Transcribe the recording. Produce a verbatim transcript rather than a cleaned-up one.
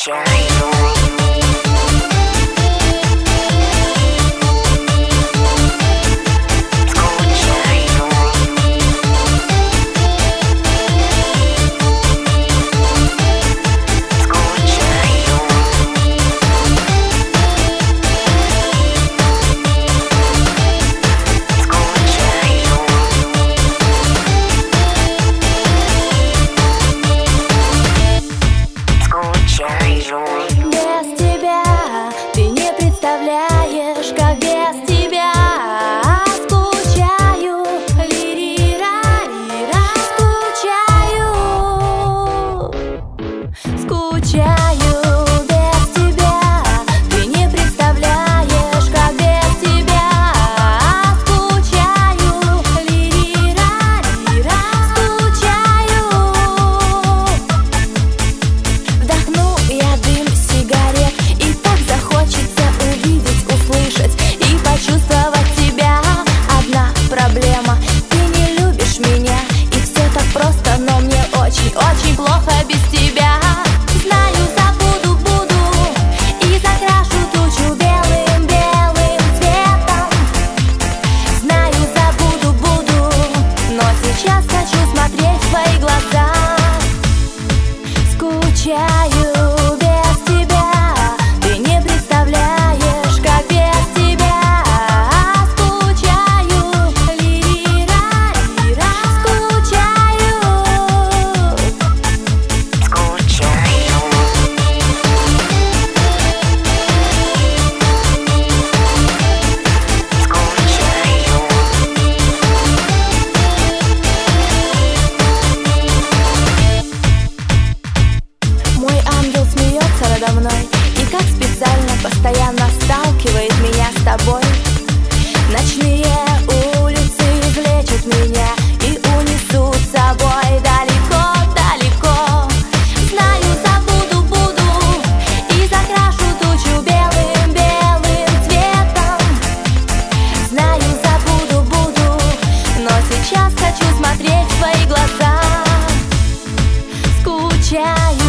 Без тебя ты не представляешь, как без тебя скучаю, ли-ри-ра-ри-ра, скучаю, скучаю. Без тебя ты не представляешь, как без тебя скучаю, ли-ри-ра-ри-ра, скучаю. Вдохну я дым сигарет, и так захочется увидеть, услышать и почувствовать тебя. Одна проблема: ты не любишь меня, и все так просто, но мне очень-очень плохо без тебя. Знаю, забуду, буду, и закрашу тучу белым-белым цветом. Знаю, забуду, буду, но сейчас хочу смотреть в твои глаза. Скучаю без тебя, ты не представляешь, как без тебя скучаю, ли-ри-ра-ри-ра, скучаю, скучаю. Мой ангел смеется надо мной и как специально постоянно сталкивает меня с тобой. Ночные улицы излечат меня и унесут с собой далеко-далеко. Знаю, забуду, буду, и закрашу тучу белым-белым цветом. Знаю, забуду, буду, но сейчас хочу смотреть в твои глаза. Скучаю